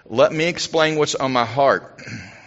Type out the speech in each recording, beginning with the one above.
Let me explain what's on my heart.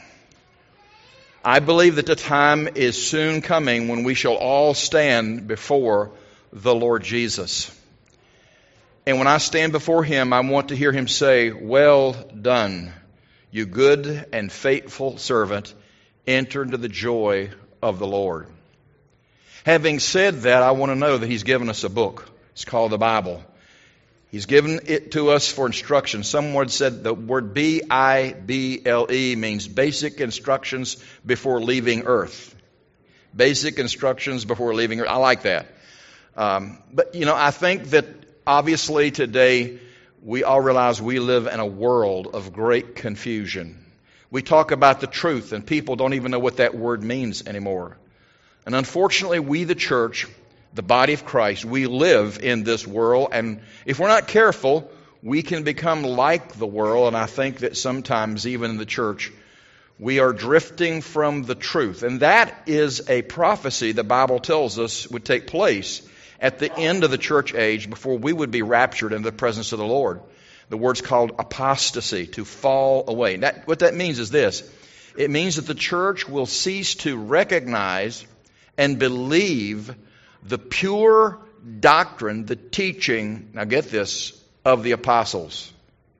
I believe that the time is soon coming when we shall all stand before the Lord Jesus. And when I stand before Him, I want to hear Him say, "Well done, you good and faithful servant, enter into the joy of the Lord." Having said that, I want to know that He's given us a book. It's called the Bible. He's given it to us for instruction. Someone said the word B-I-B-L-E means basic instructions before leaving earth. Basic instructions before leaving earth. I like that. But, I think that obviously today we all realize we live in a world of great confusion. We talk about the truth and people don't even know what that word means anymore. And unfortunately, we, the church, the body of Christ, we live in this world, and if we're not careful, we can become like the world, and I think that sometimes, even in the church, we are drifting from the truth. And that is a prophecy the Bible tells us would take place at the end of the church age before we would be raptured into the presence of the Lord. The word's called apostasy, to fall away. What that means is this. It means that the church will cease to recognize and believe the pure doctrine, the teaching, now get this, of the apostles.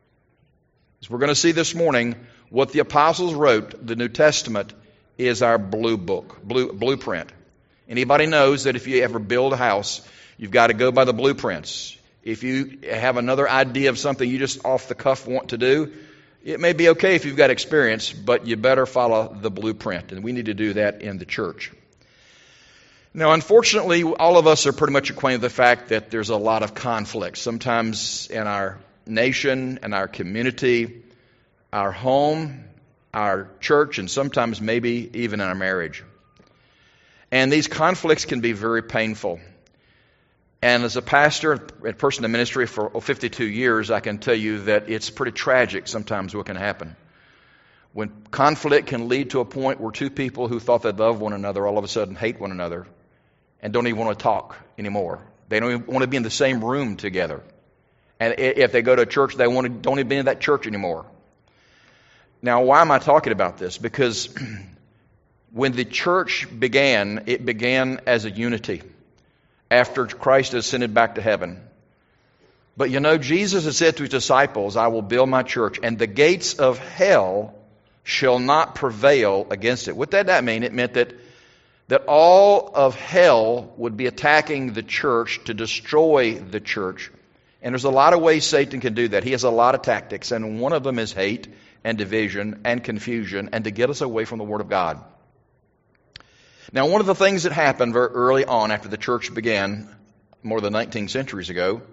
As we're going to see this morning, what the apostles wrote, the New Testament, is our blueprint. Anybody knows that if you ever build a house, you've got to go by the blueprints. If you have another idea of something you just off the cuff want to do, it may be okay if you've got experience, but you better follow the blueprint. And we need to do that in the church. Now, unfortunately, all of us are pretty much acquainted with the fact that there's a lot of conflict. Sometimes in our nation, in our community, our home, our church, and sometimes maybe even in our marriage. And these conflicts can be very painful. And as a pastor and person in ministry for 52 years, I can tell you that it's pretty tragic sometimes what can happen. When conflict can lead to a point where two people who thought they loved one another all of a sudden hate one another and don't even want to talk anymore. They don't even want to be in the same room together. And if they go to a church, they don't even be in that church anymore. Now, why am I talking about this? Because when the church began, it began as a unity after Christ ascended back to heaven. But Jesus has said to His disciples, "I will build my church, and the gates of hell shall not prevail against it." What did that mean? It meant that all of hell would be attacking the church to destroy the church. And there's a lot of ways Satan can do that. He has a lot of tactics, and one of them is hate and division and confusion and to get us away from the Word of God. Now, one of the things that happened very early on after the church began, more than 19 centuries ago,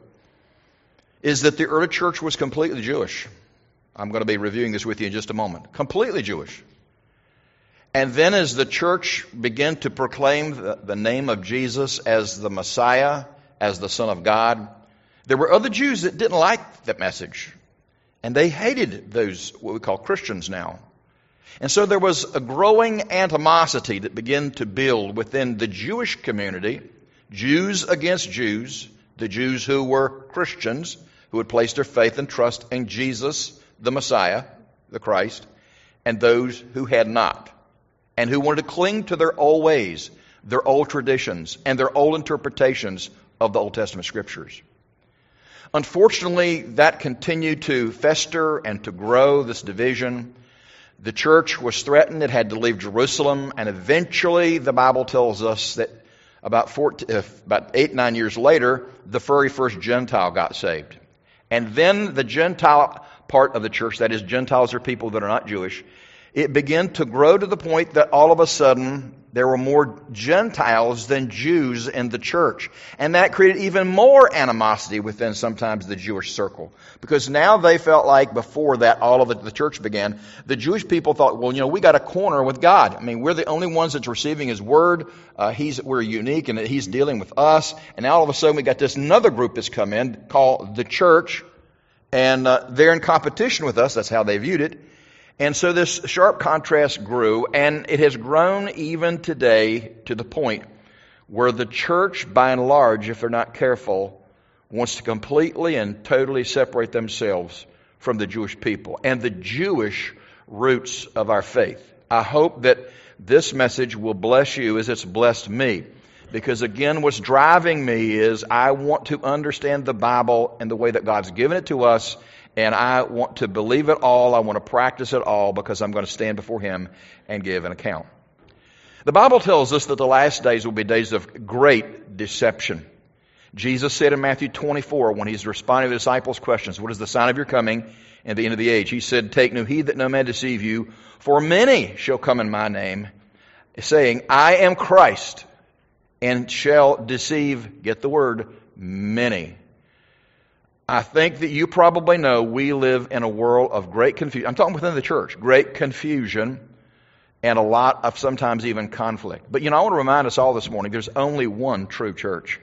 is that the early church was completely Jewish. I'm going to be reviewing this with you in just a moment. Completely Jewish. And then as the church began to proclaim the name of Jesus as the Messiah, as the Son of God, there were other Jews that didn't like that message. And they hated those, what we call Christians now. And so there was a growing animosity that began to build within the Jewish community, Jews against Jews, the Jews who were Christians, who had placed their faith and trust in Jesus, the Messiah, the Christ, and those who had not, and who wanted to cling to their old ways, their old traditions, and their old interpretations of the Old Testament Scriptures. Unfortunately, that continued to fester and to grow, this division. The church was threatened. It had to leave Jerusalem, and eventually the Bible tells us that about 8, 9 years later, the very first Gentile got saved. And then the Gentile part of the church, that is, Gentiles are people that are not Jewish, it began to grow to the point that all of a sudden there were more Gentiles than Jews in the church. And that created even more animosity within sometimes the Jewish circle. Because now they felt like before that all of the church began, the Jewish people thought, well, we got a corner with God. I mean, we're the only ones that's receiving His Word. We're unique and He's dealing with us. And now all of a sudden we got this another group that's come in called the church. And they're in competition with us. That's how they viewed it. And so this sharp contrast grew, and it has grown even today to the point where the church, by and large, if they're not careful, wants to completely and totally separate themselves from the Jewish people and the Jewish roots of our faith. I hope that this message will bless you as it's blessed me. Because again, what's driving me is I want to understand the Bible and the way that God's given it to us, and I want to believe it all. I want to practice it all because I'm going to stand before Him and give an account. The Bible tells us that the last days will be days of great deception. Jesus said in Matthew 24, when He's responding to the disciples' questions, what is the sign of your coming and the end of the age? He said, take no heed that no man deceive you, for many shall come in my name, saying, I am Christ, and shall deceive, get the word, many. I think that you probably know we live in a world of great confusion. I'm talking within the church, great confusion and a lot of sometimes even conflict. But I want to remind us all this morning, there's only one true church.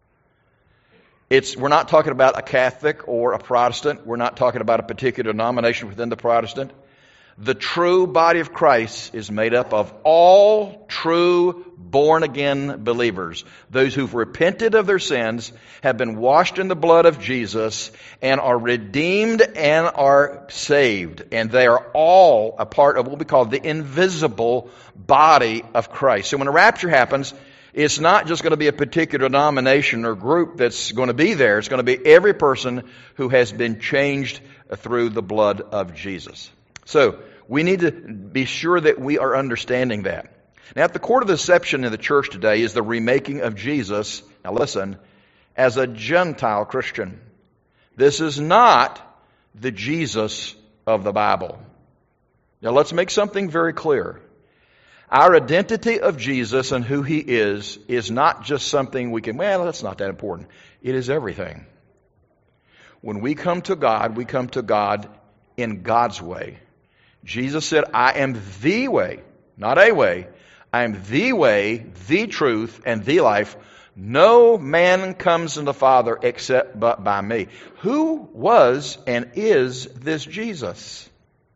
We're not talking about a Catholic or a Protestant. We're not talking about a particular denomination within the Protestant. The true body of Christ is made up of all true born-again believers. Those who've repented of their sins, have been washed in the blood of Jesus, and are redeemed and are saved. And they are all a part of what we call the invisible body of Christ. So when the rapture happens, it's not just going to be a particular denomination or group that's going to be there. It's going to be every person who has been changed through the blood of Jesus. So, we need to be sure that we are understanding that. Now, at the core of the deception in the church today is the remaking of Jesus, now listen, as a Gentile Christian. This is not the Jesus of the Bible. Now, let's make something very clear. Our identity of Jesus and who He is not just something we can, that's not that important. It is everything. When we come to God in God's way. Jesus said, I am the way, not a way. I am the way, the truth, and the life. No man comes to the Father except but by me. Who was and is this Jesus?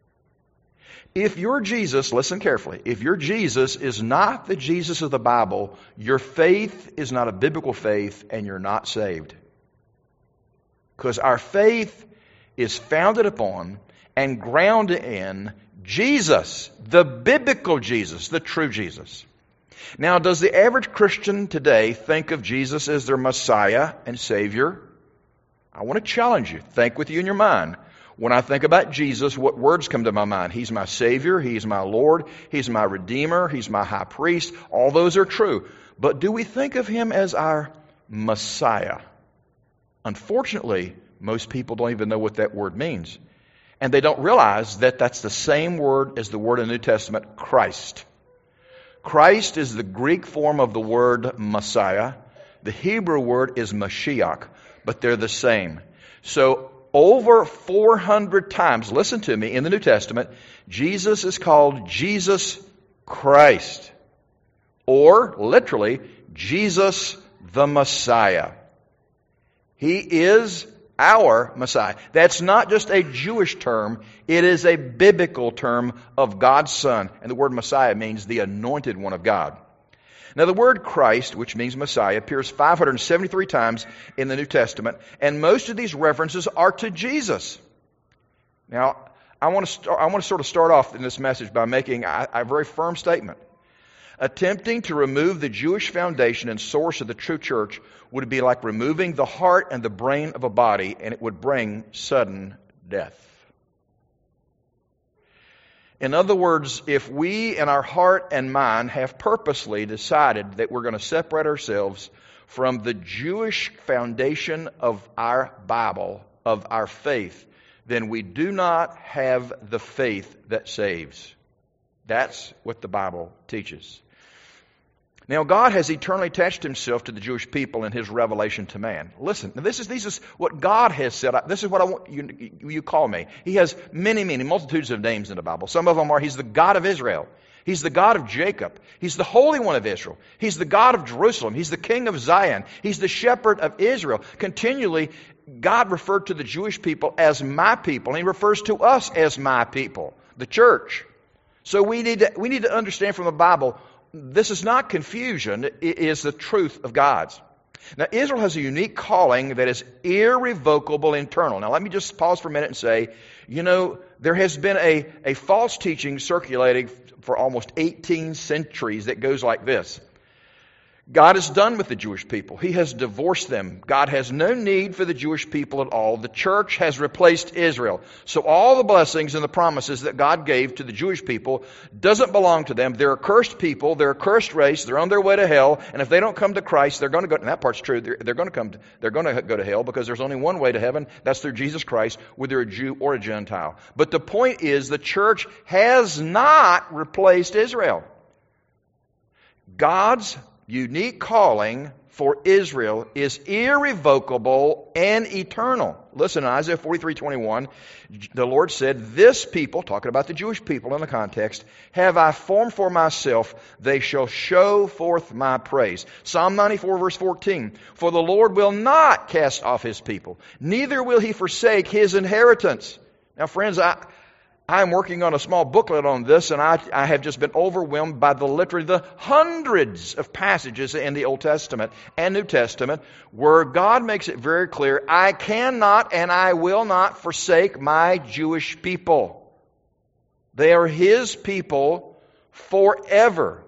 If your Jesus, listen carefully, if your Jesus is not the Jesus of the Bible, your faith is not a biblical faith and you're not saved. Because our faith is founded upon and grounded in Jesus, the biblical Jesus, the true Jesus. Now, does the average Christian today think of Jesus as their Messiah and Savior? I want to challenge you. Think with you in your mind. When I think about Jesus, what words come to my mind? He's my Savior, He's my Lord, He's my Redeemer, He's my High Priest. All those are true. But do we think of Him as our Messiah? Unfortunately, most people don't even know what that word means. And they don't realize that that's the same word as the word in the New Testament, Christ. Christ is the Greek form of the word Messiah. The Hebrew word is Mashiach, but they're the same. So over 400 times, listen to me, in the New Testament, Jesus is called Jesus Christ. Or, literally, Jesus the Messiah. He is our Messiah. That's not just a Jewish term. It is a biblical term of God's Son. And the word Messiah means the anointed one of God. Now the word Christ, which means Messiah, appears 573 times in the New Testament. And most of these references are to Jesus. Now, I want to sort of start off in this message by making a very firm statement. Attempting to remove the Jewish foundation and source of the true church would be like removing the heart and the brain of a body, and it would bring sudden death. In other words, if we in our heart and mind have purposely decided that we're going to separate ourselves from the Jewish foundation of our Bible, of our faith, then we do not have the faith that saves. That's what the Bible teaches. Now, God has eternally attached Himself to the Jewish people in His revelation to man. Listen, this is what God has said. This is what I want you call me. He has many multitudes of names in the Bible. Some of them are, He's the God of Israel. He's the God of Jacob. He's the Holy One of Israel. He's the God of Jerusalem. He's the King of Zion. He's the Shepherd of Israel. Continually, God referred to the Jewish people as my people, and He refers to us as my people, the church. So we need to understand from the Bible, this is not confusion, it is the truth of God's. Now, Israel has a unique calling that is irrevocable, internal. Now, let me just pause for a minute and say, there has been a false teaching circulating for almost 18 centuries that goes like this. God is done with the Jewish people. He has divorced them. God has no need for the Jewish people at all. The church has replaced Israel. So all the blessings and the promises that God gave to the Jewish people doesn't belong to them. They're a cursed people. They're a cursed race. They're on their way to hell. And if they don't come to Christ, they're going to go. And that part's true. They're going to go to hell because there's only one way to heaven. That's through Jesus Christ, whether a Jew or a Gentile. But the point is, the church has not replaced Israel. God's unique calling for Israel is irrevocable and eternal. Listen, in Isaiah 43:21, the Lord said, "This people," talking about the Jewish people in the context, "have I formed for myself, they shall show forth my praise." Psalm 94 verse 14, "For the Lord will not cast off his people, neither will he forsake his inheritance." Now friends, I'm working on a small booklet on this, and I have just been overwhelmed by the hundreds of passages in the Old Testament and New Testament where God makes it very clear, I cannot and I will not forsake my Jewish people. They are His people forever.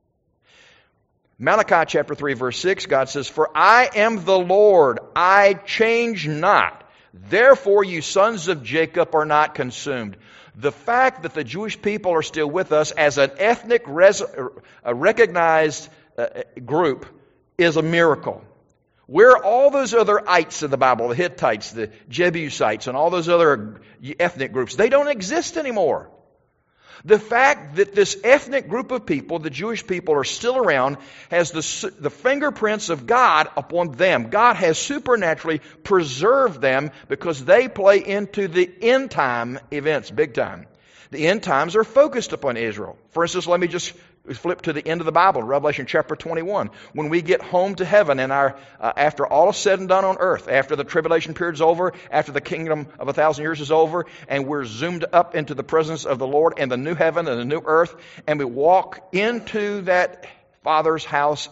Malachi chapter 3 verse 6, God says, "For I am the Lord, I change not. Therefore you sons of Jacob are not consumed." The fact that the Jewish people are still with us as an ethnic recognized group is a miracle. Where are all those other ites in the Bible, the Hittites, the Jebusites, and all those other ethnic groups? They don't exist anymore. The fact that this ethnic group of people, the Jewish people, are still around has the fingerprints of God upon them. God has supernaturally preserved them because they play into the end time events, big time. The end times are focused upon Israel. For instance, let me just flip to the end of the Bible, Revelation chapter 21. When we get home to heaven and after all is said and done on earth, after the tribulation period is over, after the kingdom of 1,000 years is over, and we're zoomed up into the presence of the Lord and the new heaven and the new earth, and we walk into that Father's house,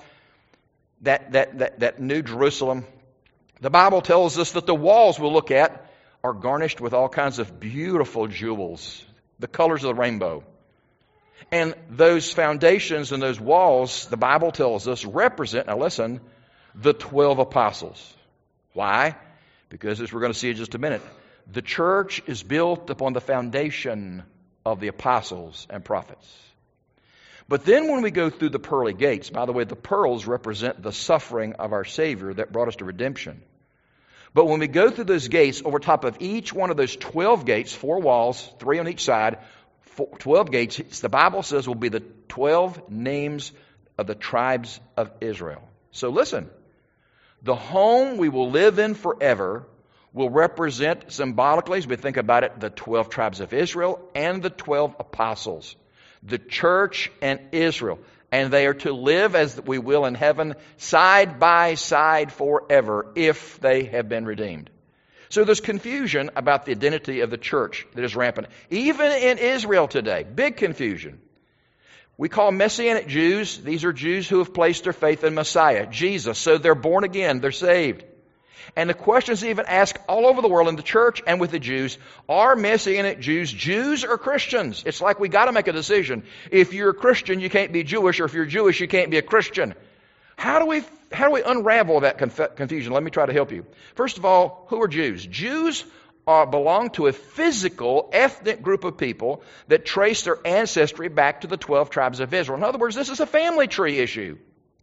that new Jerusalem, the Bible tells us that the walls we'll look at are garnished with all kinds of beautiful jewels, the colors of the rainbow. And those foundations and those walls, the Bible tells us, represent, now listen, the 12 apostles. Why? Because, as we're going to see in just a minute, the church is built upon the foundation of the apostles and prophets. But then when we go through the pearly gates, by the way, the pearls represent the suffering of our Savior that brought us to redemption. But when we go through those gates, over top of each one of those 12 gates, 4 walls, 3 on each side, 12 gates, the Bible says will be the 12 names of the tribes of Israel. So listen, the home we will live in forever will represent symbolically, as we think about it, the 12 tribes of Israel and the 12 apostles, the church and Israel. And they are to live as we will in heaven, side by side forever, if they have been redeemed. So there's confusion about the identity of the church that is rampant. Even in Israel today, big confusion. We call Messianic Jews, these are Jews who have placed their faith in Messiah, Jesus. So they're born again, they're saved. And the questions even asked all over the world in the church and with the Jews, are Messianic Jews Jews or Christians? It's like we got to make a decision. If you're a Christian, you can't be Jewish, or if you're Jewish, you can't be a Christian. How do we unravel that confusion? Let me try to help you. First of all, who are Jews? Jews belong to a physical, ethnic group of people that trace their ancestry back to the 12 tribes of Israel. In other words, this is a family tree issue.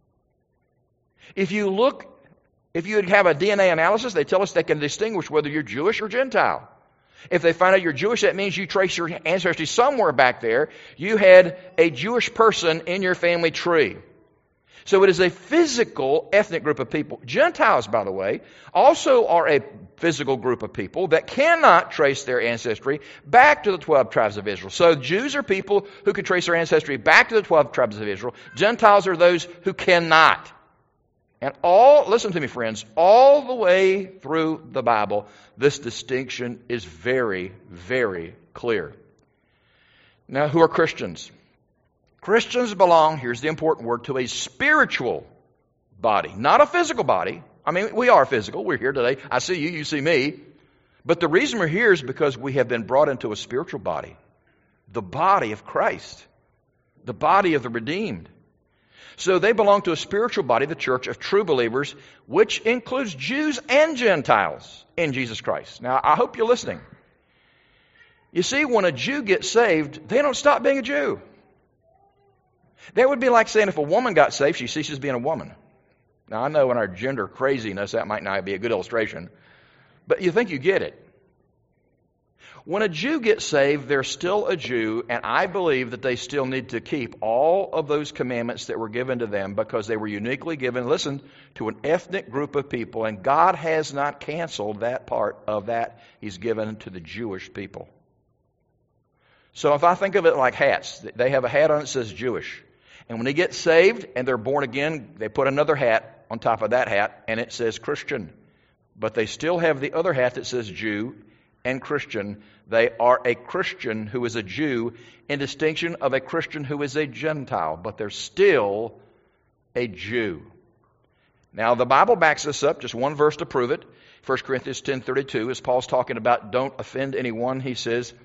If you have a DNA analysis, they tell us they can distinguish whether you're Jewish or Gentile. If they find out you're Jewish, that means you trace your ancestry somewhere back there. You had a Jewish person in your family tree. So it is a physical ethnic group of people. Gentiles, by the way, also are a physical group of people that cannot trace their ancestry back to the 12 tribes of Israel. So Jews are people who can trace their ancestry back to the 12 tribes of Israel. Gentiles are those who cannot. And listen to me, friends, all the way through the Bible, this distinction is very, very clear. Now, who are Christians? Christians belong, here's the important word, to a spiritual body. Not a physical body. I mean, we are physical. We're here today. I see you, you see me. But the reason we're here is because we have been brought into a spiritual body. The body of Christ. The body of the redeemed. So they belong to a spiritual body, the church of true believers, which includes Jews and Gentiles in Jesus Christ. Now, I hope you're listening. You see, when a Jew gets saved, they don't stop being a Jew. That would be like saying if a woman got saved, she ceases being a woman. Now, I know in our gender craziness, that might not be a good illustration, but you think you get it. When a Jew gets saved, they're still a Jew, and I believe that they still need to keep all of those commandments that were given to them because they were uniquely given, listen, to an ethnic group of people, and God has not canceled that part of that He's given to the Jewish people. So if I think of it like hats, they have a hat on it that says Jewish. And when they get saved and they're born again, they put another hat on top of that hat, and it says Christian. But they still have the other hat that says Jew and Christian. They are a Christian who is a Jew in distinction of a Christian who is a Gentile, but they're still a Jew. Now, the Bible backs this up, just one verse to prove it. 1 Corinthians 10:32, as Paul's talking about don't offend anyone, he says,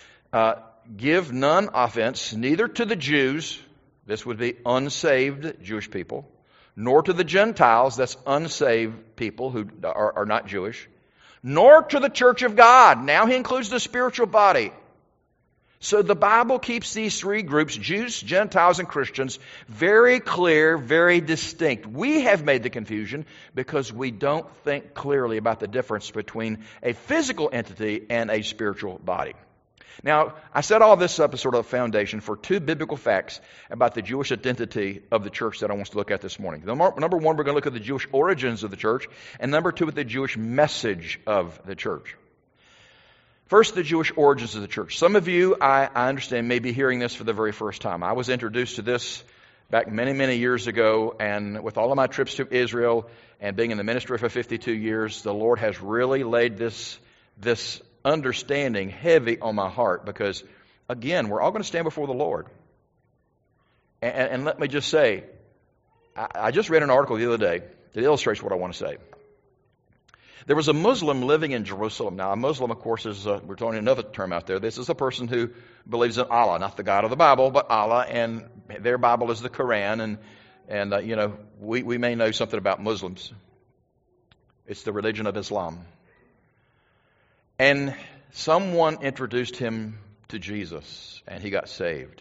give none offense, neither to the Jews, this would be unsaved Jewish people, nor to the Gentiles, that's unsaved people who are not Jewish, nor to the church of God. Now he includes the spiritual body. So the Bible keeps these three groups, Jews, Gentiles, and Christians, very clear, very distinct. We have made the confusion because we don't think clearly about the difference between a physical entity and a spiritual body. Now, I set all this up as sort of a foundation for two biblical facts about the Jewish identity of the church that I want to look at this morning. Number one, we're going to look at the Jewish origins of the church, and number two, at the Jewish message of the church. First, the Jewish origins of the church. Some of you, I understand, may be hearing this for the very first time. I was introduced to this back many, many years ago, and with all of my trips to Israel and being in the ministry for 52 years, the Lord has really laid this understanding heavy on my heart because, again, we're all going to stand before the Lord. And let me just say, I just read an article the other day that illustrates what I want to say. There was a Muslim living in Jerusalem. Now, a Muslim, of course, is, we're throwing another term out there. This is a person who believes in Allah, not the God of the Bible, but Allah, and their Bible is the Quran. And you know, we may know something about Muslims. It's the religion of Islam. And someone introduced him to Jesus, and he got saved.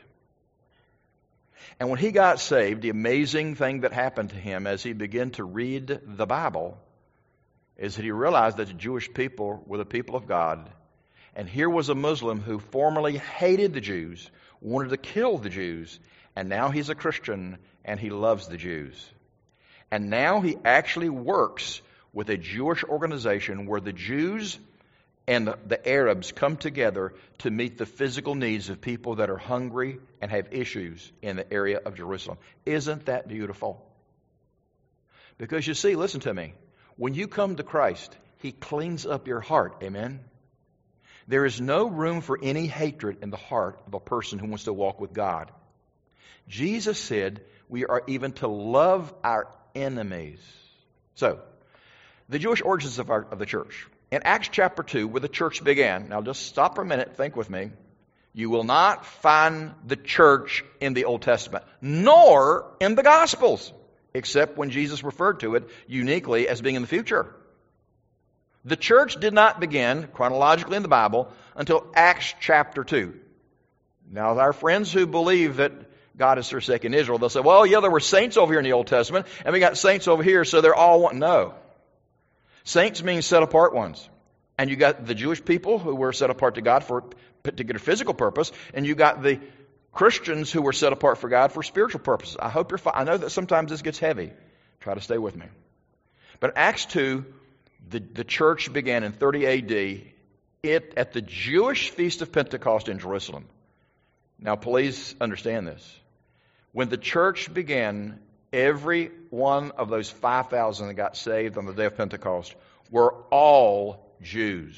And when he got saved, the amazing thing that happened to him as he began to read the Bible is that he realized that the Jewish people were the people of God. And here was a Muslim who formerly hated the Jews, wanted to kill the Jews, and now he's a Christian and he loves the Jews. And now he actually works with a Jewish organization where the Jews and the Arabs come together to meet the physical needs of people that are hungry and have issues in the area of Jerusalem. Isn't that beautiful? Because you see, listen to me, when you come to Christ, He cleans up your heart. Amen? There is no room for any hatred in the heart of a person who wants to walk with God. Jesus said we are even to love our enemies. So, the Jewish origins of the church. In Acts chapter 2, where the church began, now just stop for a minute, think with me. You will not find the church in the Old Testament, nor in the Gospels, except when Jesus referred to it uniquely as being in the future. The church did not begin chronologically in the Bible until Acts chapter 2. Now, our friends who believe that God has forsaken Israel, they'll say, well, yeah, there were saints over here in the Old Testament, and we got saints over here, so they're all one. No. Saints means set apart ones. And you got the Jewish people who were set apart to God for a particular physical purpose, and you got the Christians who were set apart for God for spiritual purposes. I hope you're fine. I know that sometimes this gets heavy. Try to stay with me. But Acts 2, the church began in 30 A.D. At the Jewish Feast of Pentecost in Jerusalem. Now, please understand this. When the church began, every one of those 5,000 that got saved on the day of Pentecost were all Jews.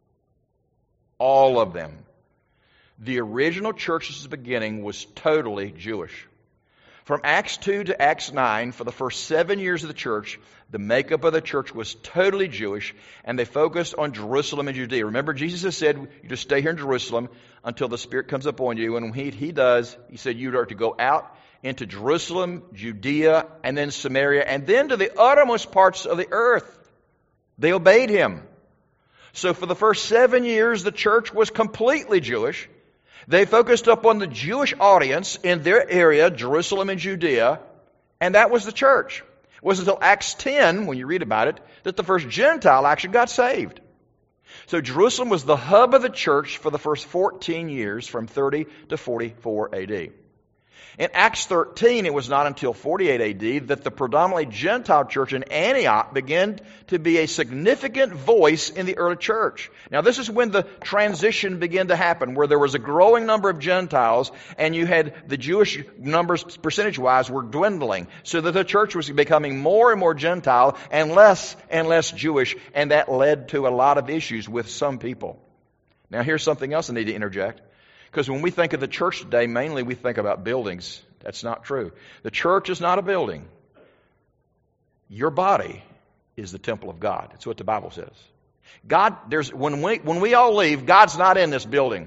All of them. The original church's beginning was totally Jewish. From Acts 2 to Acts 9, for the first 7 years of the church, the makeup of the church was totally Jewish, and they focused on Jerusalem and Judea. Remember, Jesus has said, you just stay here in Jerusalem until the Spirit comes upon you. And when he does, he said you are to go out into Jerusalem, Judea, and then Samaria, and then to the uttermost parts of the earth. They obeyed him. So for the first 7 years, the church was completely Jewish. They focused upon the Jewish audience in their area, Jerusalem and Judea, and that was the church. It wasn't until Acts 10, when you read about it, that the first Gentile actually got saved. So Jerusalem was the hub of the church for the first 14 years, from 30 to 44 AD. In Acts 13, it was not until 48 AD that the predominantly Gentile church in Antioch began to be a significant voice in the early church. Now, this is when the transition began to happen, where there was a growing number of Gentiles, and you had the Jewish numbers, percentage-wise, were dwindling, so that the church was becoming more and more Gentile and less Jewish, and that led to a lot of issues with some people. Now, here's something else I need to interject. Because when we think of the church today, mainly we think about buildings. That's not true. The church is not a building. Your body is the temple of God. That's what the Bible says. When we all leave, God's not in this building.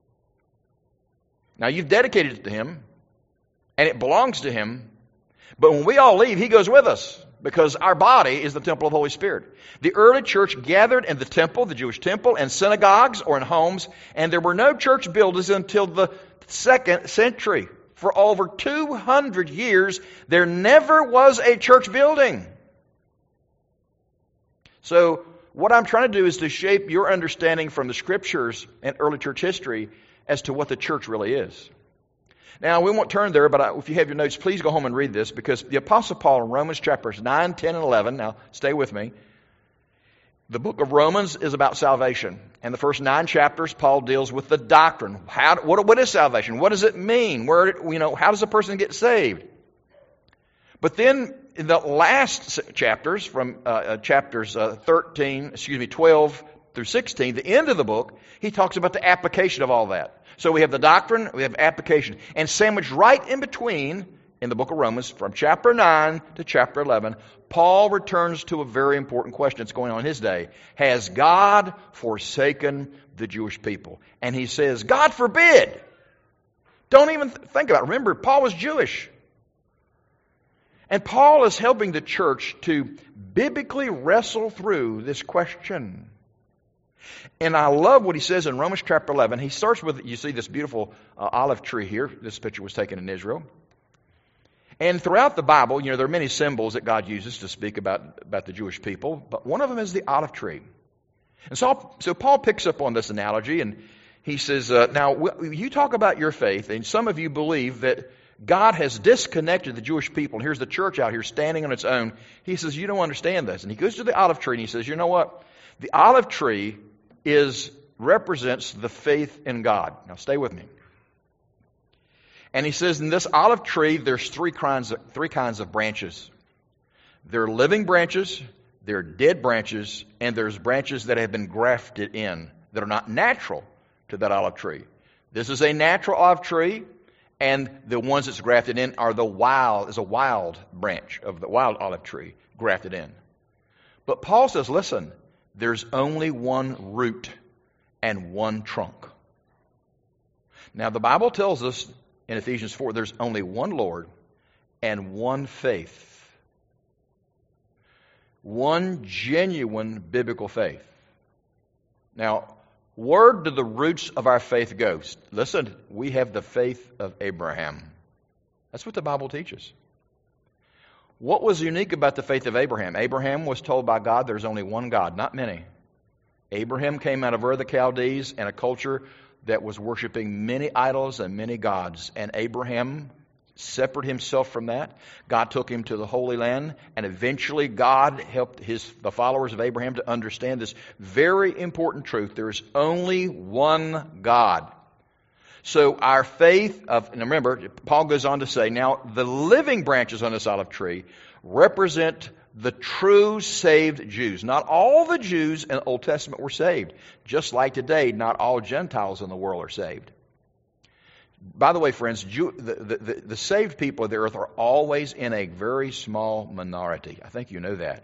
Now, you've dedicated it to Him, and it belongs to Him. But when we all leave, He goes with us, because our body is the temple of the Holy Spirit. The early church gathered in the temple, the Jewish temple, and synagogues or in homes, and there were no church buildings until the 2nd century. For over 200 years, there never was a church building. So, what I'm trying to do is to shape your understanding from the Scriptures and early church history as to what the church really is. Now, we won't turn there, but if you have your notes, please go home and read this, because the Apostle Paul in Romans chapters 9, 10, and 11, now stay with me. The book of Romans is about salvation. And the first 9 chapters, Paul deals with the doctrine. What is salvation? What does it mean? How does a person get saved? But then in the last chapters, from chapters 12 through 16, the end of the book, he talks about the application of all that. So we have the doctrine, we have application. And sandwiched right in between, in the book of Romans, from chapter 9 to chapter 11, Paul returns to a very important question that's going on in his day. Has God forsaken the Jewish people? And he says, God forbid! Don't even think about it. Remember, Paul was Jewish. And Paul is helping the church to biblically wrestle through this question. And I love what he says in Romans chapter 11. He starts with, you see this beautiful olive tree here. This picture was taken in Israel. And throughout the Bible, there are many symbols that God uses to speak about the Jewish people. But one of them is the olive tree. And so Paul picks up on this analogy, and he says, now, you talk about your faith, and some of you believe that God has disconnected the Jewish people. And here's the church out here standing on its own. He says, you don't understand this. And he goes to the olive tree, and he says, you know what? The olive tree represents the faith in God. Now stay with me. And he says in this olive tree, there's three kinds of branches. There are living branches, there are dead branches, and there's branches that have been grafted in that are not natural to that olive tree. This is a natural olive tree, and the ones that's grafted in are a wild branch of the wild olive tree grafted in. But Paul says, listen, there's only one root and one trunk. Now, the Bible tells us in Ephesians 4, there's only one Lord and one faith. One genuine biblical faith. Now, where do the roots of our faith go? Listen, we have the faith of Abraham. That's what the Bible teaches. What was unique about the faith of Abraham? Abraham was told by God there's only one God, not many. Abraham came out of Ur of the Chaldees and a culture that was worshiping many idols and many gods. And Abraham separated himself from that. God took him to the Holy Land, and eventually God helped the followers of Abraham to understand this very important truth. There is only one God. So our faith and remember, Paul goes on to say, now the living branches on this olive tree represent the true saved Jews. Not all the Jews in the Old Testament were saved. Just like today, not all Gentiles in the world are saved. By the way, friends, the saved people of the earth are always in a very small minority. I think you know that.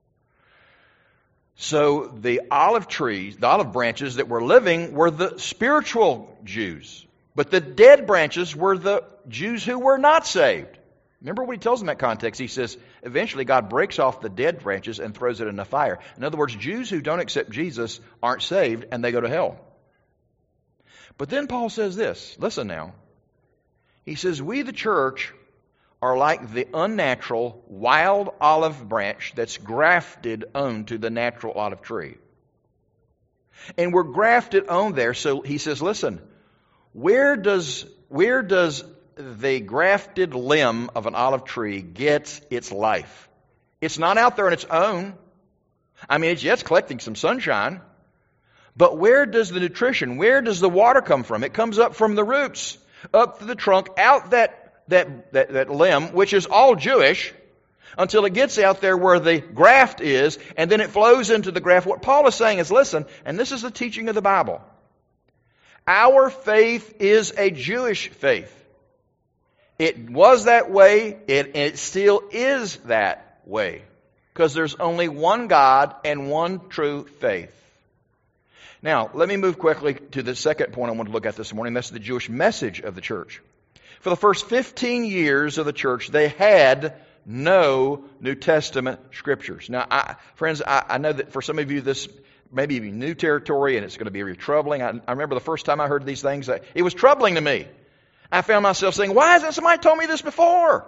So the olive trees, the olive branches that were living were the spiritual Jews. But the dead branches were the Jews who were not saved. Remember what he tells them in that context. He says, eventually God breaks off the dead branches and throws it in the fire. In other words, Jews who don't accept Jesus aren't saved and they go to hell. But then Paul says this. Listen now. He says, we the church are like the unnatural wild olive branch that's grafted onto the natural olive tree. And we're grafted on there. So he says, listen, where does the grafted limb of an olive tree get its life? It's not out there on its own. I mean, it's collecting some sunshine. But where does the nutrition, where does the water come from? It comes up from the roots, up to the trunk, out that limb, which is all Jewish, until it gets out there where the graft is, and then it flows into the graft. What Paul is saying is, listen, and this is the teaching of the Bible. Our faith is a Jewish faith. It was that way, and it still is that way. Because there's only one God and one true faith. Now, let me move quickly to the second point I want to look at this morning. That's the Jewish message of the church. For the first 15 years of the church, they had no New Testament scriptures. Now, friends, I know that for some of you this may be new territory and it's going to be very troubling. I remember the first time I heard these things, it was troubling to me. I found myself saying, why hasn't somebody told me this before?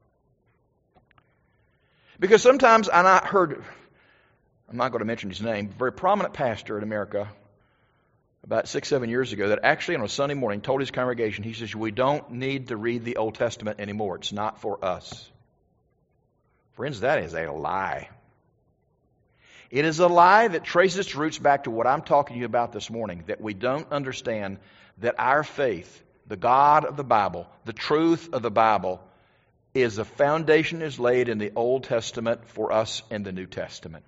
Because sometimes, and I heard, I'm not going to mention his name, a very prominent pastor in America about 6-7 years ago that actually on a Sunday morning told his congregation, he says, we don't need to read the Old Testament anymore. It's not for us. Friends, that is a lie. It is a lie that traces its roots back to what I'm talking to you about this morning, that we don't understand that our faith, the God of the Bible, the truth of the Bible, is the foundation is laid in the Old Testament for us in the New Testament.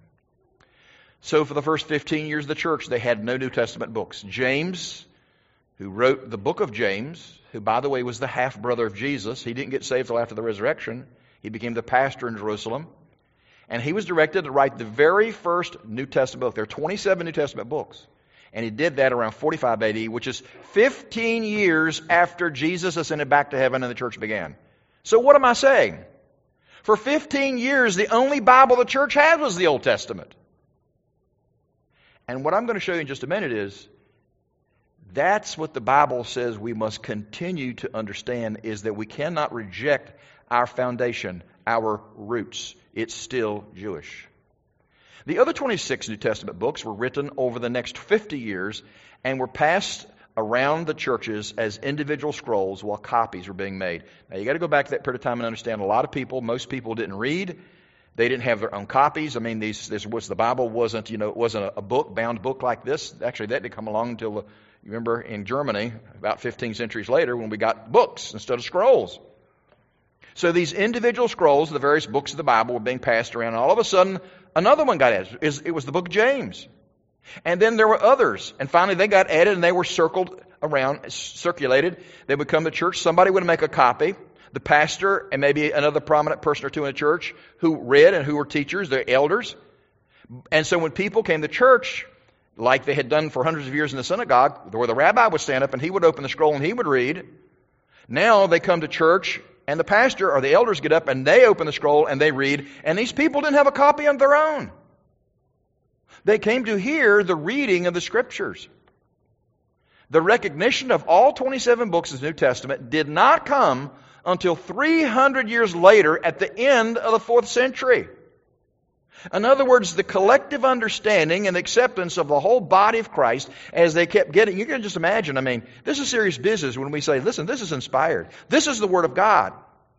So for the first 15 years of the church, they had no New Testament books. James, who wrote the book of James, who, by the way, was the half-brother of Jesus, he didn't get saved until after the resurrection. He became the pastor in Jerusalem. And he was directed to write the very first New Testament book. There are 27 New Testament books. And he did that around 45 AD, which is 15 years after Jesus ascended back to heaven and the church began. So what am I saying? For 15 years, the only Bible the church had was the Old Testament. And what I'm going to show you in just a minute is, that's what the Bible says we must continue to understand, is that we cannot reject our foundation, our roots. It's still Jewish. The other 26 New Testament books were written over the next 50 years and were passed around the churches as individual scrolls while copies were being made. Now you got to go back to that period of time and understand a lot of people, most people didn't read. They didn't have their own copies. I mean, the Bible wasn't, it wasn't a bound book like this. Actually, that didn't come along until, you remember, in Germany, about 15 centuries later, when we got books instead of scrolls. So these individual scrolls, the various books of the Bible, were being passed around, and all of a sudden, another one got added. It was the book of James. And then there were others, and finally they got added, and they were circulated. They would come to church. Somebody would make a copy. The pastor and maybe another prominent person or two in the church who read and who were teachers, they're elders. And so when people came to church, like they had done for hundreds of years in the synagogue, where the rabbi would stand up and he would open the scroll and he would read, now they come to church and the pastor or the elders get up and they open the scroll and they read, and these people didn't have a copy of their own. They came to hear the reading of the Scriptures. The recognition of all 27 books of the New Testament did not come until 300 years later at the end of the 4th century. In other words, the collective understanding and acceptance of the whole body of Christ as they kept getting, you can just imagine, this is serious business when we say, listen, this is inspired. This is the Word of God.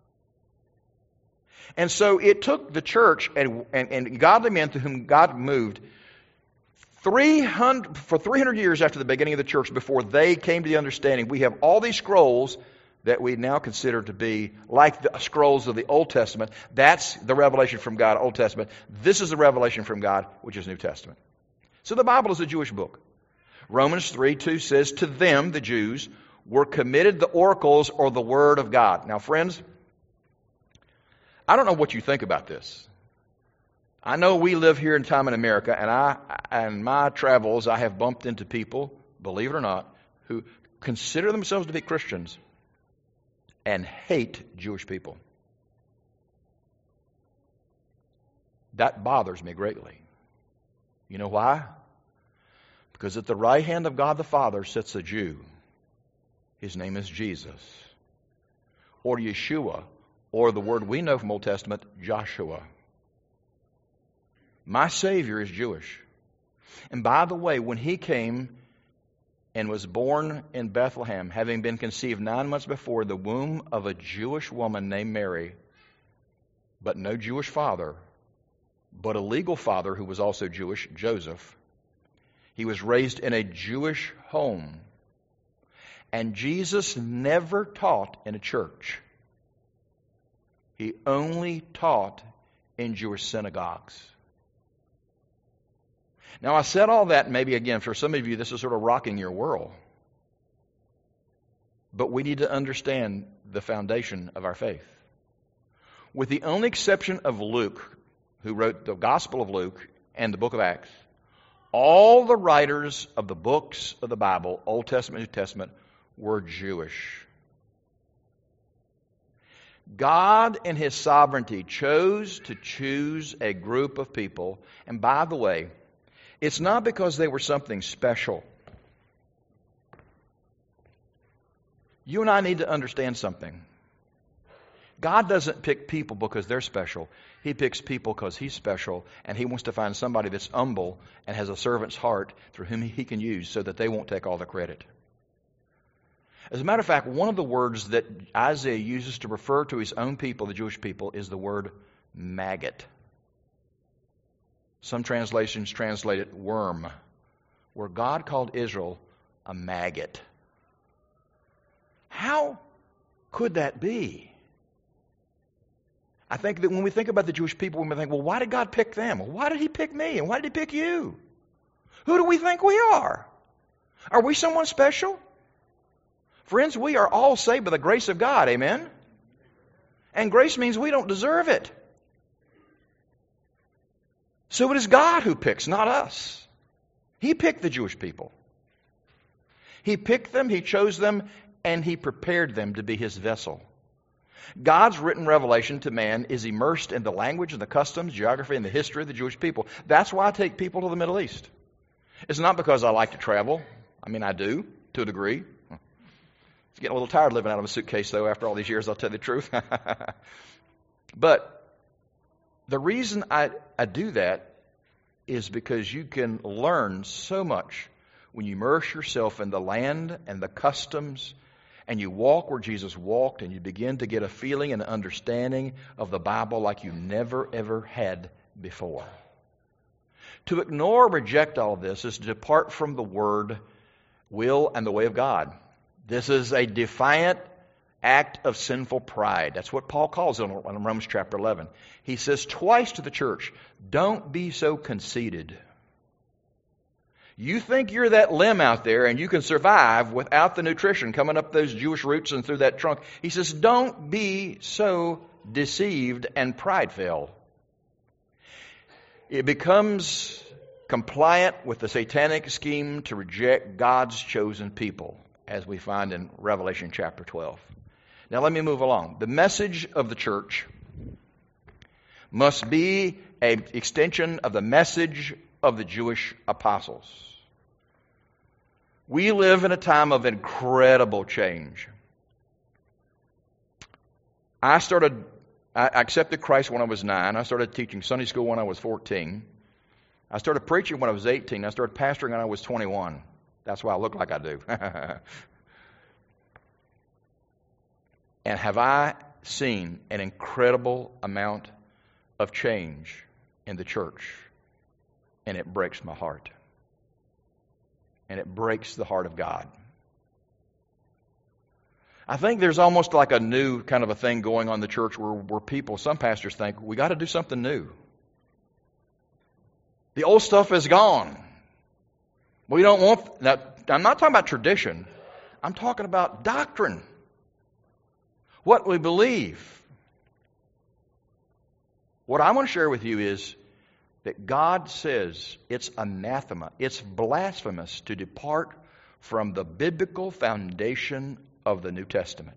And so it took the church and godly men to whom God moved for 300 years after the beginning of the church before they came to the understanding. We have all these scrolls that we now consider to be like the scrolls of the Old Testament. That's the revelation from God, Old Testament. This is the revelation from God, which is New Testament. So the Bible is a Jewish book. Romans 3:2 says, to them, the Jews, were committed the oracles or the Word of God. Now, friends, I don't know what you think about this. I know we live here in time in America, and in my travels, I have bumped into people, believe it or not, who consider themselves to be Christians and hate Jewish people. That bothers me greatly. You know why? Because at the right hand of God the Father sits a Jew. His name is Jesus, or Yeshua, or the word we know from Old Testament, Joshua. My Savior is Jewish. And by the way, when He came and was born in Bethlehem, having been conceived 9 months before the womb of a Jewish woman named Mary, but no Jewish father, but a legal father who was also Jewish, Joseph. He was raised in a Jewish home. And Jesus never taught in a church. He only taught in Jewish synagogues. Now, I said all that, maybe again, for some of you, this is sort of rocking your world. But we need to understand the foundation of our faith. With the only exception of Luke, who wrote the Gospel of Luke and the book of Acts, all the writers of the books of the Bible, Old Testament, New Testament, were Jewish. God in His sovereignty chose to choose a group of people. And by the way, it's not because they were something special. You and I need to understand something. God doesn't pick people because they're special. He picks people because He's special, and He wants to find somebody that's humble and has a servant's heart through whom He can use so that they won't take all the credit. As a matter of fact, one of the words that Isaiah uses to refer to his own people, the Jewish people, is the word maggot. Some translations translate it worm, where God called Israel a maggot. How could that be? I think that when we think about the Jewish people, we may think, well, why did God pick them? Well, why did He pick me? And why did He pick you? Who do we think we are? Are we someone special? Friends, we are all saved by the grace of God, amen? And grace means we don't deserve it. So it is God who picks, not us. He picked the Jewish people. He picked them, He chose them, and He prepared them to be His vessel. God's written revelation to man is immersed in the language and the customs, geography, and the history of the Jewish people. That's why I take people to the Middle East. It's not because I like to travel. I mean, I do, to a degree. It's getting a little tired living out of a suitcase, though, after all these years, I'll tell you the truth. But the reason I do that is because you can learn so much when you immerse yourself in the land and the customs, and you walk where Jesus walked, and you begin to get a feeling and an understanding of the Bible like you never, ever had before. To ignore or reject all of this is to depart from the Word, will, and the way of God. This is a defiant act of sinful pride. That's what Paul calls it in Romans chapter 11. He says twice to the church, don't be so conceited. You think you're that limb out there and you can survive without the nutrition coming up those Jewish roots and through that trunk. He says, don't be so deceived and pride-filled. It becomes compliant with the satanic scheme to reject God's chosen people, as we find in Revelation chapter 12. Now let me move along. The message of the church must be an extension of the message of the Jewish apostles. We live in a time of incredible change. I accepted Christ when I was 9. I started teaching Sunday school when I was 14. I started preaching when I was 18. I started pastoring when I was 21. That's why I look like I do. And have I seen an incredible amount of change in the church? And it breaks my heart. And it breaks the heart of God. I think there's almost like a new kind of a thing going on in the church where people, some pastors think, we got to do something new. The old stuff is gone. We don't want, now, I'm not talking about tradition. I'm talking about doctrine. What we believe. What I want to share with you is that God says it's anathema, it's blasphemous to depart from the biblical foundation of the New Testament.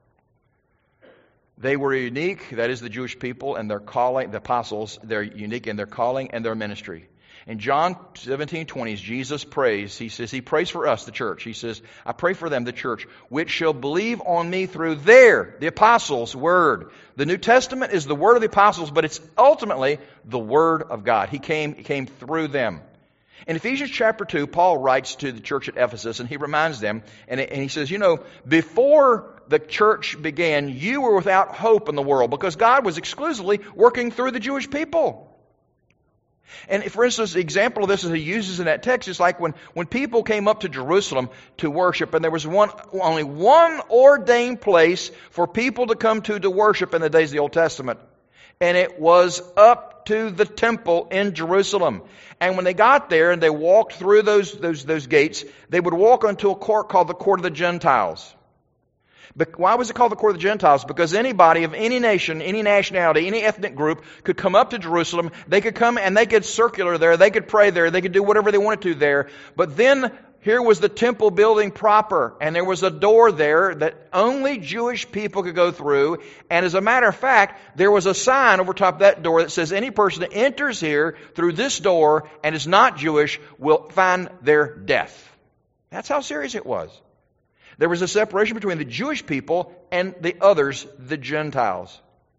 They were unique, that is the Jewish people, and their calling, the apostles, they're unique in their calling and their ministry. In John 17:20, Jesus prays. He says, he prays for us, the church. He says, I pray for them, the church, which shall believe on me through the apostles' word. The New Testament is the word of the apostles, but it's ultimately the word of God. He came through them. In Ephesians chapter 2, Paul writes to the church at Ephesus, and he reminds them, and he says, before the church began, you were without hope in the world, because God was exclusively working through the Jewish people. And for instance, the example of this that he uses in that text is like when people came up to Jerusalem to worship, and there was only one ordained place for people to come to worship in the days of the Old Testament. And it was up to the temple in Jerusalem. And when they got there and they walked through those gates, they would walk onto a court called the Court of the Gentiles. But why was it called the Court of the Gentiles? Because anybody of any nation, any nationality, any ethnic group could come up to Jerusalem. They could come and they could circular there. They could pray there. They could do whatever they wanted to there. But then here was the temple building proper. And there was a door there that only Jewish people could go through. And as a matter of fact, there was a sign over top of that door that says any person that enters here through this door and is not Jewish will find their death. That's how serious it was. There was a separation between the Jewish people and the others, the Gentiles.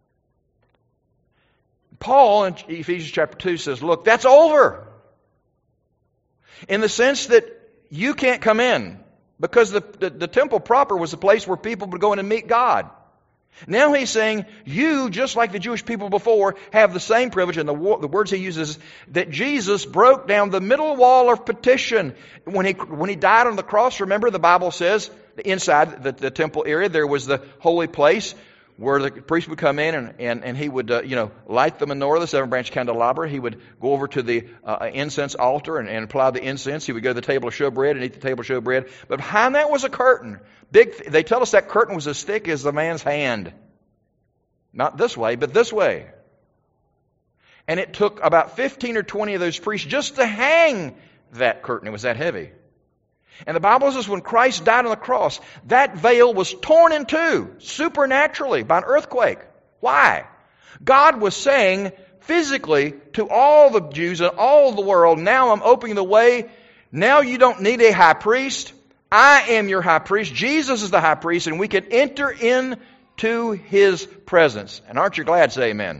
Paul in Ephesians chapter 2 says, look, that's over. In the sense that you can't come in. Because the temple proper was the place where people would go in and meet God. Now he's saying, you, just like the Jewish people before, have the same privilege. And the words he uses, that Jesus broke down the middle wall of partition. When he died on the cross, remember the Bible says, inside the temple area, there was the holy place where the priest would come in and he would, light the menorah, the 7-branch candelabra. He would go over to the incense altar and apply the incense. He would go to the table of showbread and eat the table of showbread. But behind that was a curtain. They tell us that curtain was as thick as the man's hand. Not this way, but this way. And it took about 15 or 20 of those priests just to hang that curtain. It was that heavy. And the Bible says when Christ died on the cross, that veil was torn in two supernaturally by an earthquake. Why? God was saying physically to all the Jews and all the world, now I'm opening the way. Now you don't need a high priest. I am your high priest. Jesus is the high priest, and we can enter into His presence. And aren't you glad? Say amen.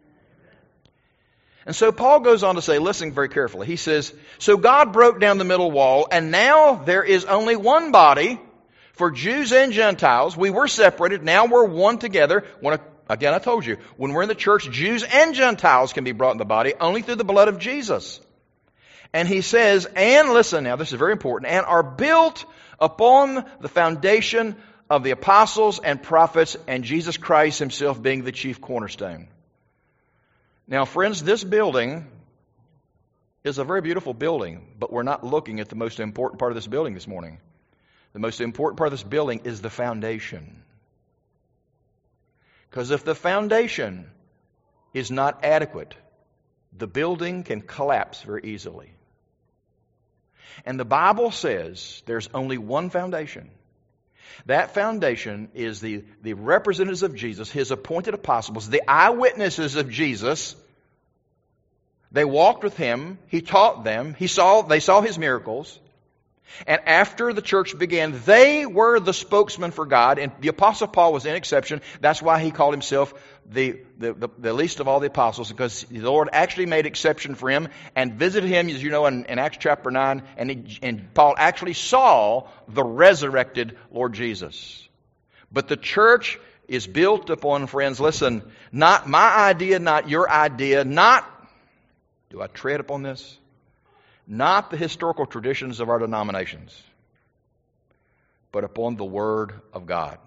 And so Paul goes on to say, listen very carefully. He says, so God broke down the middle wall, and now there is only one body for Jews and Gentiles. We were separated. Now we're one together. Again, I told you, when we're in the church, Jews and Gentiles can be brought in the body only through the blood of Jesus. And he says, and listen now, this is very important, and are built upon the foundation of the apostles and prophets and Jesus Christ Himself being the chief cornerstone. Now, friends, this building is a very beautiful building, but we're not looking at the most important part of this building this morning. The most important part of this building is the foundation. Because if the foundation is not adequate, the building can collapse very easily. And the Bible says there's only one foundation. That foundation is the representatives of Jesus, His appointed apostles, the eyewitnesses of Jesus. They walked with Him. He taught them. They saw His miracles. And after the church began, they were the spokesman for God. And the Apostle Paul was an exception. That's why he called himself the least of all the apostles, because the Lord actually made exception for him and visited him, as you know, in Acts chapter 9. And Paul actually saw the resurrected Lord Jesus. But the church is built upon, friends, listen, not my idea, not your idea, do I tread upon this? Not the historical traditions of our denominations, but upon the Word of God.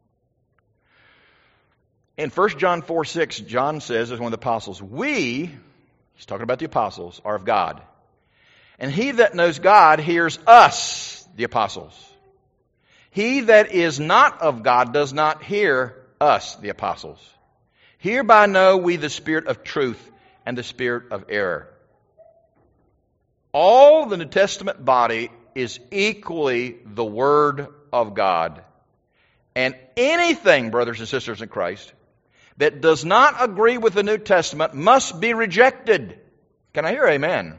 In 1 John 4:6, John says, as one of the apostles, he's talking about the apostles, are of God. And he that knows God hears us, the apostles. He that is not of God does not hear us, the apostles. Hereby know we the spirit of truth and the spirit of error. All the New Testament body is equally the Word of God. And anything, brothers and sisters in Christ, that does not agree with the New Testament must be rejected. Can I hear amen?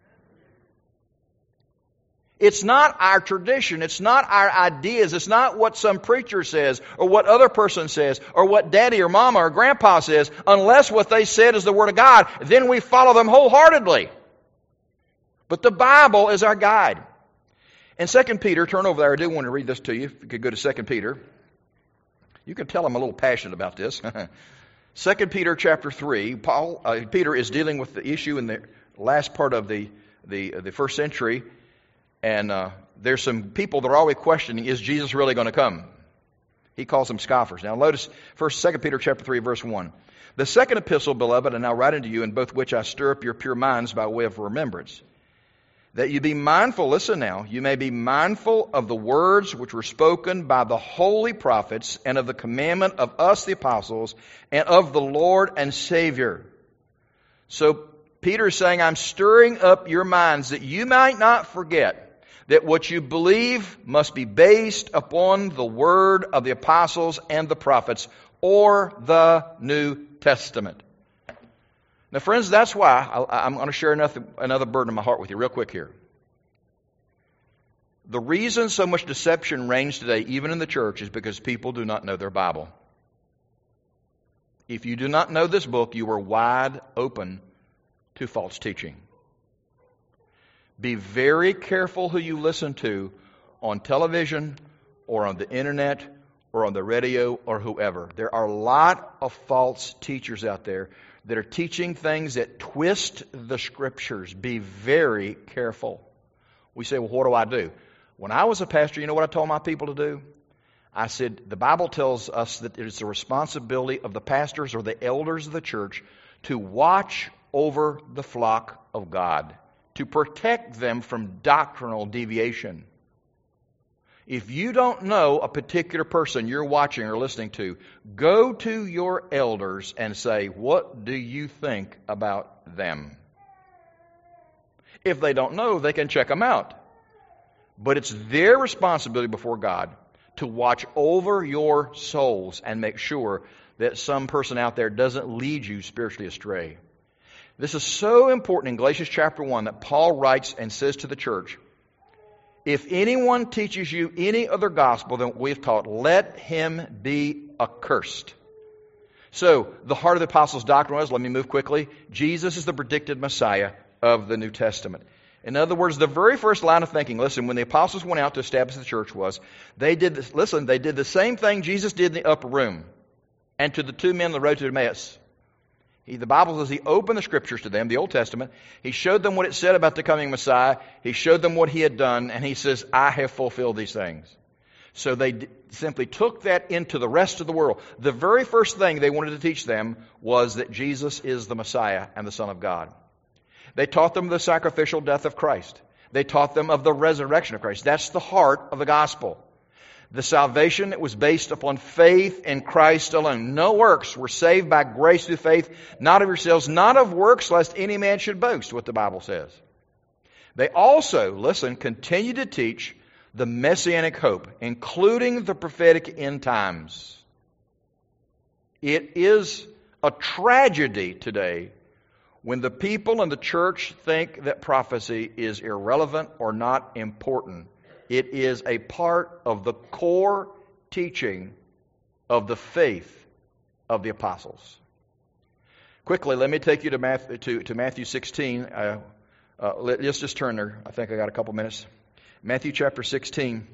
It's not our tradition. It's not our ideas. It's not what some preacher says or what other person says or what daddy or mama or grandpa says. Unless what they said is the Word of God, then we follow them wholeheartedly. But the Bible is our guide. In 2 Peter, turn over there. I do want to read this to you. If you could go to 2 Peter. You can tell I'm a little passionate about this. 2 Peter chapter 3. Peter is dealing with the issue in the last part of the first century. And there's some people that are always questioning, is Jesus really going to come? He calls them scoffers. Now notice 2 Peter chapter 3, verse 1. The second epistle, beloved, I now write unto you, in both which I stir up your pure minds by way of remembrance. That you be mindful, listen now, you may be mindful of the words which were spoken by the holy prophets, and of the commandment of us the apostles, and of the Lord and Savior. So Peter is saying, I'm stirring up your minds that you might not forget that what you believe must be based upon the word of the apostles and the prophets, or the New Testament. Now, friends, that's why I'm going to share another burden in my heart with you real quick here. The reason so much deception reigns today, even in the church, is because people do not know their Bible. If you do not know this book, you are wide open to false teaching. Be very careful who you listen to on television or on the internet or on the radio or whoever. There are a lot of false teachers out there that are teaching things that twist the Scriptures. Be very careful. We say, well, what do I do? When I was a pastor, you know what I told my people to do? I said, the Bible tells us that it is the responsibility of the pastors or the elders of the church to watch over the flock of God, to protect them from doctrinal deviation. If you don't know a particular person you're watching or listening to, go to your elders and say, what do you think about them? If they don't know, they can check them out. But it's their responsibility before God to watch over your souls and make sure that some person out there doesn't lead you spiritually astray. This is so important in Galatians chapter 1 that Paul writes and says to the church, if anyone teaches you any other gospel than we've taught, let him be accursed. So, the heart of the apostles' doctrine was, let me move quickly, Jesus is the predicted Messiah of the New Testament. In other words, the very first line of thinking, listen, when the apostles went out to establish the church was, they did the same thing Jesus did in the upper room and to the two men on the road to Emmaus. The Bible says he opened the Scriptures to them, the Old Testament. He showed them what it said about the coming Messiah. He showed them what he had done, and he says, I have fulfilled these things. So they simply took that into the rest of the world. The very first thing they wanted to teach them was that Jesus is the Messiah and the Son of God. They taught them the sacrificial death of Christ. They taught them of the resurrection of Christ. That's the heart of the gospel. The salvation that was based upon faith in Christ alone. No works. We're saved by grace through faith, not of yourselves, not of works, lest any man should boast, what the Bible says. They also, continue to teach the messianic hope, including the prophetic end times. It is a tragedy today when the people in the church think that prophecy is irrelevant or not important. It is a part of the core teaching of the faith of the apostles. Quickly, let me take you to Matthew 16. Let's just turn there. I think I got a couple minutes. Matthew chapter 16,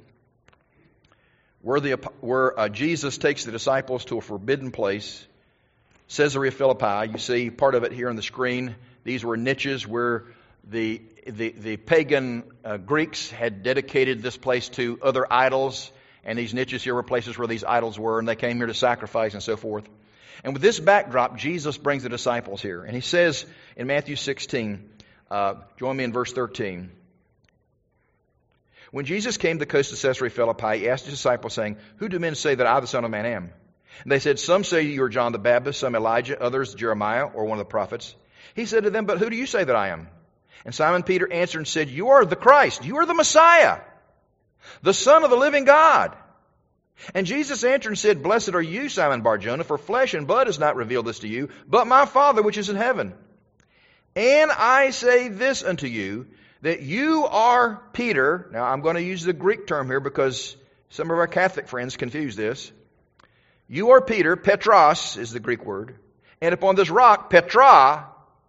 where Jesus takes the disciples to a forbidden place, Caesarea Philippi. You see part of it here on the screen. These were niches where the pagan Greeks had dedicated this place to other idols, and these niches here were places where these idols were, and they came here to sacrifice and so forth. And with this backdrop, Jesus brings the disciples here, and he says in Matthew 16, join me in verse 13, When Jesus came to the coast of Caesarea Philippi, he asked his disciples, saying, Who do men say that I, the Son of Man, am? And they said, Some say you are John the Baptist, some Elijah, others Jeremiah, or one of the prophets. He said to them, But who do you say that I am? And Simon Peter answered and said, You are the Christ, you are the Messiah, the Son of the living God. And Jesus answered and said, Blessed are you, Simon Bar-Jonah, for flesh and blood has not revealed this to you, but my Father which is in heaven. And I say this unto you, that you are Peter. Now I'm going to use the Greek term here because some of our Catholic friends confuse this. You are Peter, Petros is the Greek word. And upon this rock, Petros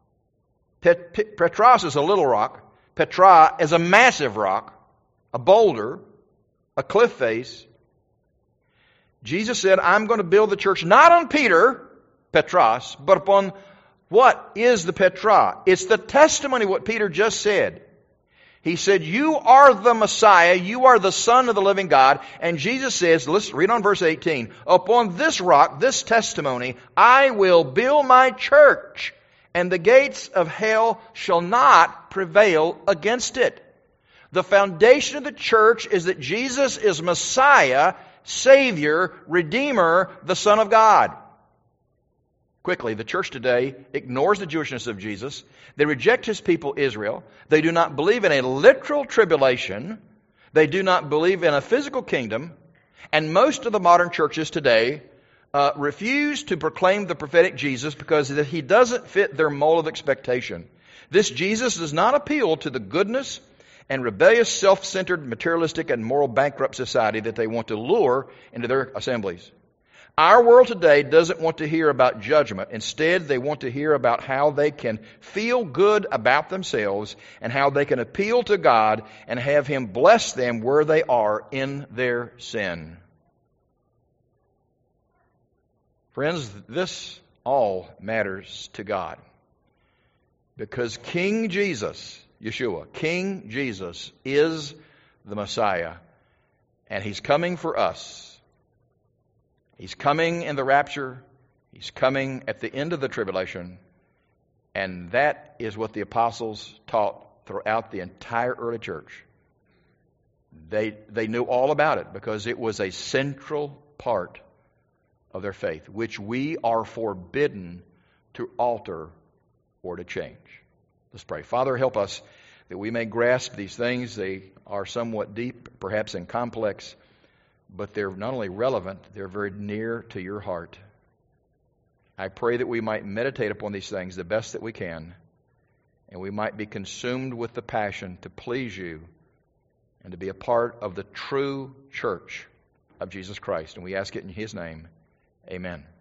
is a little rock. Petra is a massive rock, a boulder, a cliff face. Jesus said, I'm going to build the church not on Peter, Petros, but upon what is the Petra? It's the testimony of what Peter just said. He said, You are the Messiah, you are the Son of the living God. And Jesus says, let's read on verse 18, Upon this rock, this testimony, I will build my church, and the gates of hell shall not prevail against it. The foundation of the church is that Jesus is Messiah, Savior, Redeemer, the Son of God. Quickly, the church today ignores the Jewishness of Jesus. They reject His people Israel. They do not believe in a literal tribulation. They do not believe in a physical kingdom. And most of the modern churches today refuse to proclaim the prophetic Jesus because He doesn't fit their mold of expectation. This Jesus does not appeal to the goodness and rebellious, self-centered, materialistic, and moral bankrupt society that they want to lure into their assemblies. Our world today doesn't want to hear about judgment. Instead, they want to hear about how they can feel good about themselves and how they can appeal to God and have Him bless them where they are in their sin. Friends, this all matters to God. Because King Jesus, Yeshua, King Jesus is the Messiah. And He's coming for us. He's coming in the rapture. He's coming at the end of the tribulation. And that is what the apostles taught throughout the entire early church. They knew all about it because it was a central part of their faith, which we are forbidden to alter or to change. Let's pray. Father, help us that we may grasp these things. They are somewhat deep, perhaps and complex, but they're not only relevant, they're very near to your heart. I pray that we might meditate upon these things the best that we can, and we might be consumed with the passion to please you and to be a part of the true church of Jesus Christ. And we ask it in His name. Amen.